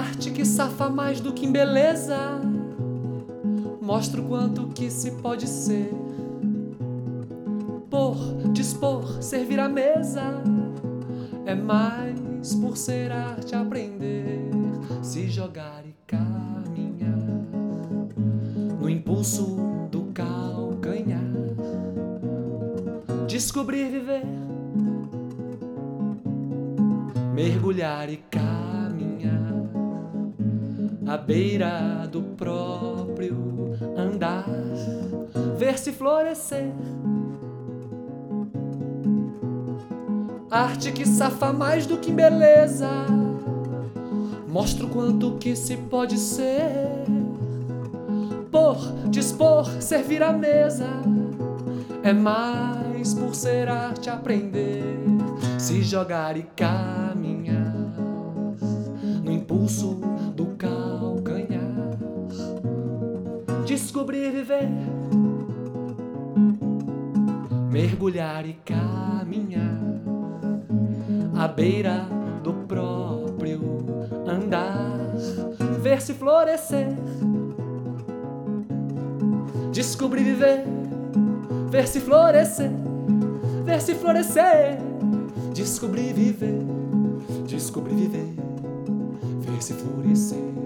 arte que safa mais do que em beleza, mostra o quanto que se pode ser. Por dispor, servir a mesa, é mais por ser arte aprender, se jogar e caminhar no impulso do calcanhar, descobrir viver, mergulhar e caminhar à beira do próprio andar, ver-se florescer. Arte que safa mais do que em beleza, mostra o quanto que se pode ser. Por dispor, servir a mesa, é mais por ser arte aprender, se jogar e caminhar no impulso do calcanhar, descobrir viver, mergulhar e caminhar à beira do próprio andar, ver-se florescer, descobrir viver, ver-se florescer, ver-se florescer, descobrir viver, ver-se florescer.